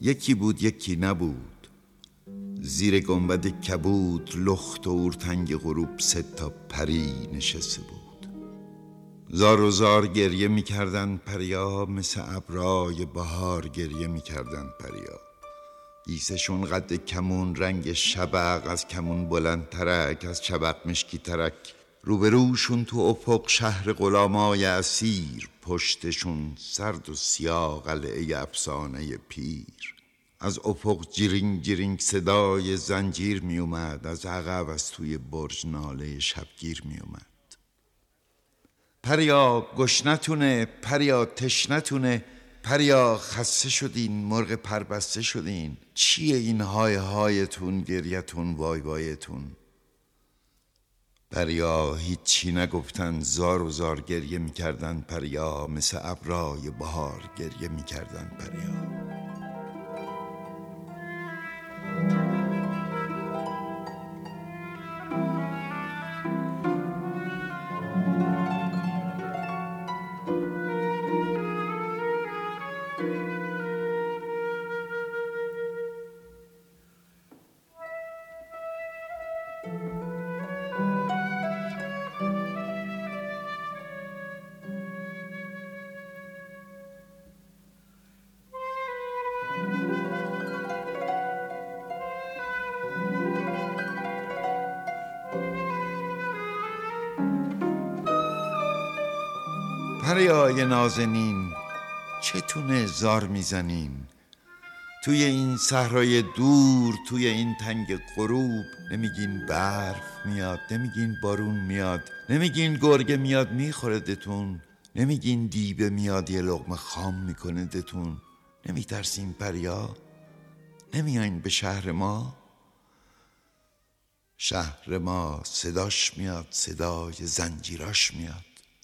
یکی بود یکی نبود. زیر گنبد کبود لخت و اورتنگ غروب 3 تا پری نشسته بود. زار و زار گریه میکردن پریا، مثل ابرای بهار گریه میکردن پریا. گیسشون قد کمون، رنگ شبق، از کمون بلند ترک، از شبق مشکی ترک. روبروشون تو افق شهر غلامای اسیر، پشتشون سرد و سیاه قلعه افسانه پیر. از افق جیرینگ جیرینگ صدای زنجیر می اومد، از عقب از توی برج ناله شبگیر می اومد. پریا گشنتونه، پریا تشنتونه، پریا خسته شدین، مرغ پربسته شدین. چیه این های هایتون، گریتون، وای وایتون؟ پریا هیچی نگفتن، زار و زار گریه میکردن پریا، مثل ابرای بهار گریه میکردن پریا. پریای نازنین، چتونه زار میزنین؟ توی این صحرای دور، توی این تنگ غروب، نمیگین برف میاد، نمیگین بارون میاد، نمیگین گرگه میاد میخوره دتون، نمیگین دیبه میاد یه لقمه خام میکنه دتون؟ نمیترسین پریا؟ نمیاین به شهر ما؟ شهر ما صداش میاد، صدای زنجیراش میاد.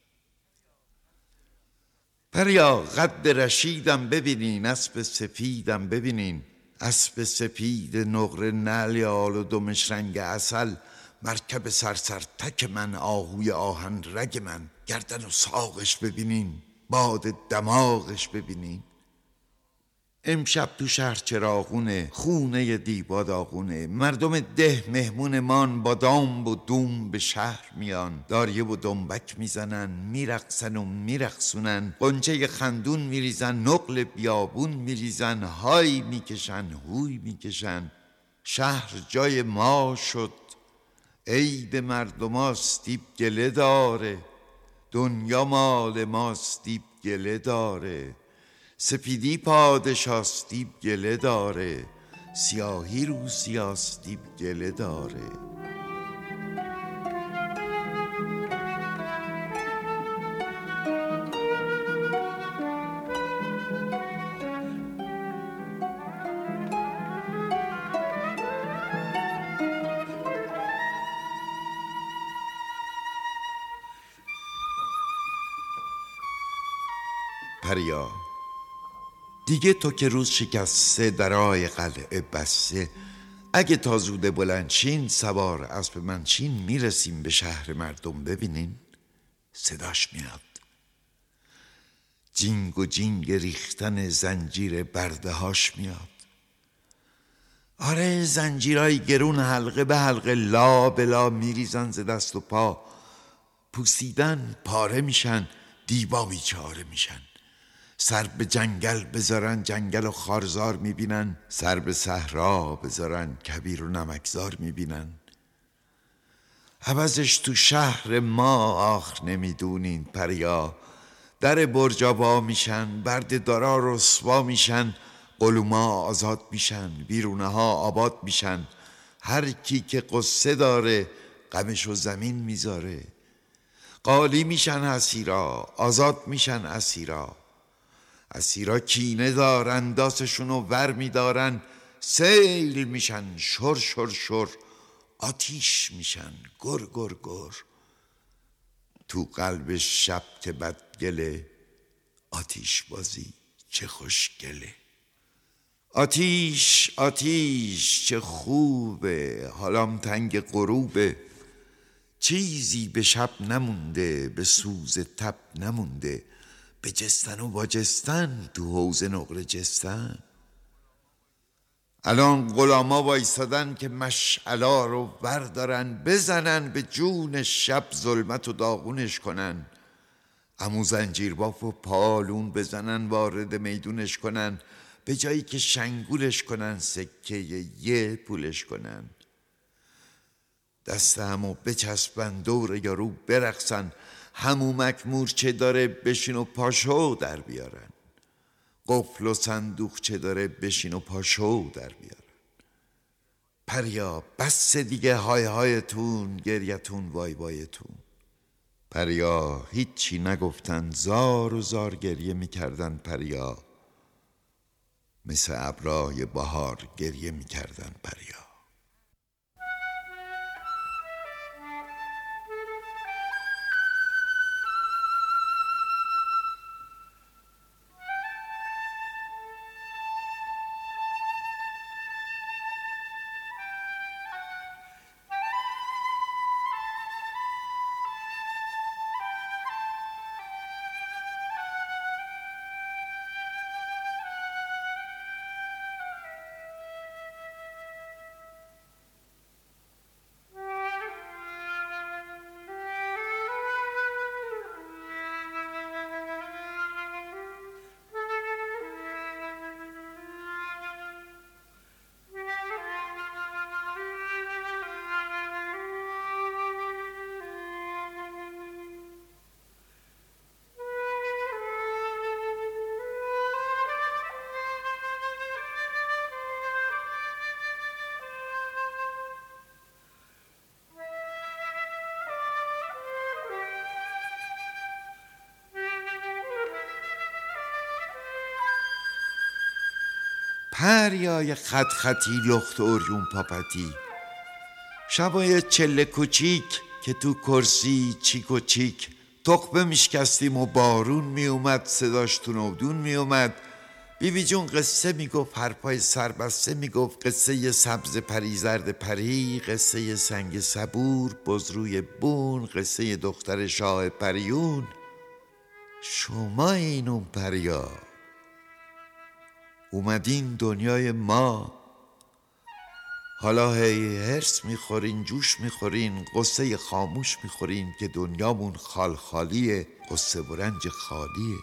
پریا قد رشیدم ببینین، اسب سفیدم ببینین، اسب سپید نقره نلیال و دمش رنگ عسل، مرکب سرسر تک من، آهوی آهن رگ من، گردن و ساقش ببینین، باد دماغش ببینین. امشب تو شهر چراغونه، خونه دیبا داغونه، مردم ده مهمون مان، با دام و دوم به شهر میان، داریه و دنبک میزنن، میرقصن و میرقصونن، قنچه خندون میریزن، نقل بیابون میریزن، های میکشن، هوی میکشن. شهر جای ما شد، عید مردماست دیب گله داره، دنیا مال ماست دیب گله داره، سپیدی پادشاست دیب گله داره، سیاهی روسیاست دیب گله داره. پریا دیگه تو که روز شکسته، درای قلعه بسته، اگه تا زوده بلندشین، سوار اسب منشین، میرسیم به شهر مردم ببینین، صداش میاد. جینگ و جینگ ریختن زنجیر برده هاش میاد. آره زنجیرای گرون حلقه به حلقه، لا بلا میریزن ز دست و پا، پوسیدن پاره میشن، دیبا بیچاره میشن. سر به جنگل بذارن، جنگل و خارزار میبینن، سر به صحرا بذارن، کبیر و نمکزار میبینن. عوضش تو شهر ما آخ نمیدونین پریا، در برجا وا میشن، برد دارا رسوا میشن، قلوما آزاد میشن، بیرونه ها آباد میشن. هر کی که قصه داره غمشو زمین میذاره، قالی میشن اسیرا، آزاد میشن اسیرا. اسیرا کینه دارن، داستشونو ور میدارن، سیل میشن، شر شر شر، آتیش میشن، گر گر گر. تو قلب شب که بدگله، آتیش بازی چه خوشگله. آتیش آتیش چه خوبه، حالام تنگ غروبه، چیزی به شب نمونده، به سوز تب نمونده، به جستن و با جستن تو حوض نقره جستن. الان غلاما وایستادن که مشعلا رو بردارن، بزنن به جون شب ظلمت و داغونش کنن. عمو زنجیرباف و پالون بزنن وارد میدونش کنن، به جایی که شنگولش کنن سکه یه پولش کنن. دست همو بچسبن دور یارو برقصن، همومک مورچه داره بشین و پاشو در بیارن. قفل و صندوق چه داره بشین و پاشو در بیارن. پریا بس دیگه های هایتون، گریتون وای وایتون. پریا هیچی نگفتن، زار و زار گریه میکردن. پریا مثل ابرای بهار گریه میکردن. پریا پریای خط خطی لخت اوریون پاپتی، شبای چله کوچیک که تو کرسی چیک و چیک تخمه میشکستیم و بارون میومد صداش تو نودون میومد. بیبی جون قصه میگفت، حرفای سربسته میگفت، قصه سبز پری زرد پری، قصه سنگ صبور بزروی بون، قصه دختر شاه پریون. شما این اون پریا اومدین دنیای ما، حالا هی هرس میخورین، جوش میخورین، قصه خاموش میخورین که دنیامون خال خالیه، قصه و رنج خالیه.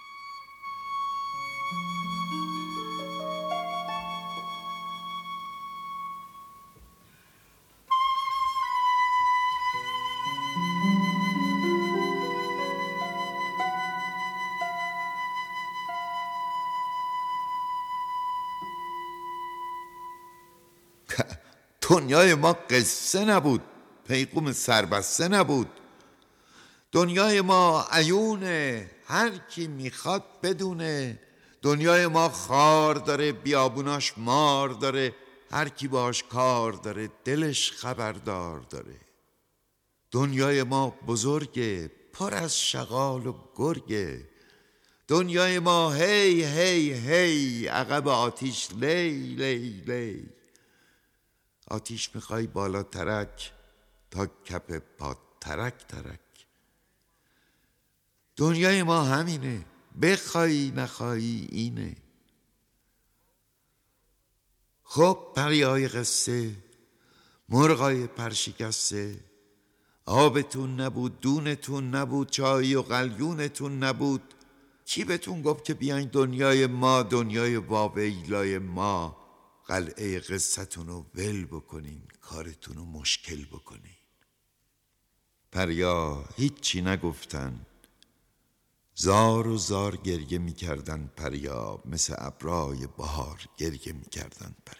دنیای ما قصه نبود، پیغام سربسته نبود. دنیای ما عیونه، هر کی میخواد بدونه. دنیای ما خار داره، بیابوناش مار داره، هر کی باش کار داره دلش خبردار داره. دنیای ما بزرگه، پر از شغال و گرگه. دنیای ما هی هی هی، عقب آتیش لی لی لی. آتیش میخوای بالا ترک، تا کپ پا ترک ترک. دنیای ما همینه، بخوای نخوای اینه. خب پریای قصه، مرغای پرشکسته، آبتون نبود، دونتون نبود، چای و قلیونتون نبود. کی بهتون گفت که بیاین دنیای ما، دنیای واویلای ما، قلعه قصتون رو ول بکنین، کارتون رو مشکل بکنین. پریا هیچی نگفتن، زار و زار گریه میکردن. پریا مثل ابرای بهار گریه میکردن. پریا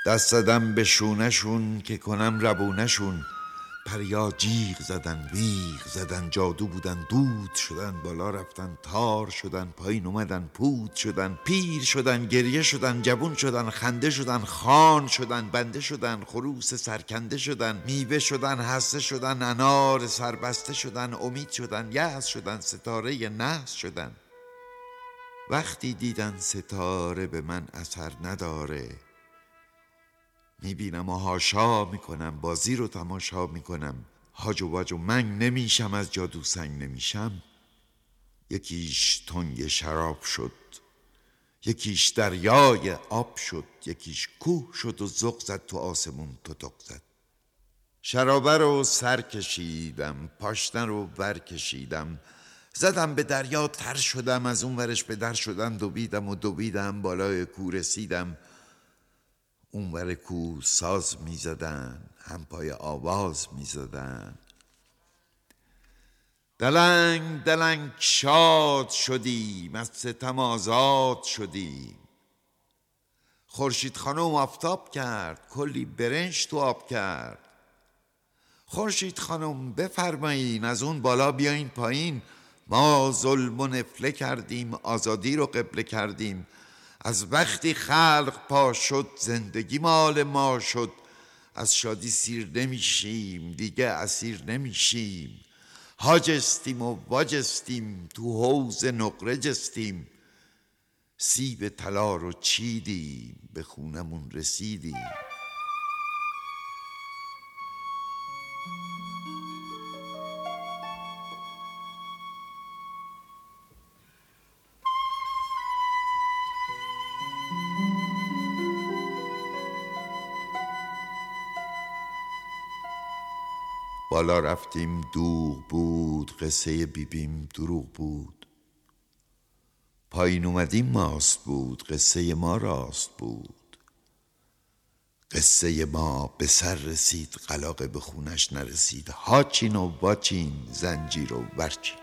دست زدم به شونشون که کنم ربونشون. پریا جیغ زدن، ویغ زدن، جادو بودن، دود شدن، بالا رفتن، تار شدن، پایین اومدن، پود شدن، پیر شدن، گریه شدن، جوون شدن، خنده شدن، خان شدن، بنده شدن، خروس سرکنده شدن، میوه شدن، هسته شدن، انار سربسته شدن، امید شدن، یأس شدن، ستاره نحس شدن. وقتی دیدن ستاره به من اثر نداره، میبینم و هاشا میکنم، بازی رو تماشا میکنم، هاج و واج و منگ نمیشم، از جادو سنگ نمیشم. یکیش تنگ شراب شد، یکیش دریای آب شد، یکیش کوه شد و زغ زد تو آسمون تتق زد. شرابه رو سر کشیدم، پاشنه رو ور کشیدم، زدم به دریا تر شدم، از اون ورش به در شدم، دویدم و دویدم، بالای کو رسیدم. اون ور کو ساز می زدن، هم پای آواز می زدن. دلنگ دلنگ شاد شدیم، از ستم آزاد شدیم. خورشید خانم آفتاب کرد، کلی برنج تو آب کرد. خورشید خانم بفرمایین، از اون بالا بیاین پایین. ما ظلم و نفله کردیم، آزادی رو قبله کردیم. از وقتی خلق پا شد، زندگی مال ما شد. از شادی سیر نمیشیم، دیگه اسیر نمیشیم. حاجستیم و واجستیم، تو حوض نقره جستیم. سیب طلا رو چیدیم، به خونمون رسیدیم. بالا رفتیم دوغ بود، قصه بیبیم دروغ بود. پایین اومدیم ماست بود، قصه ما راست بود. قصه ما به سر رسید، قلاقه به خونش نرسید. هاچین و واچین، زنجیر و ورچین.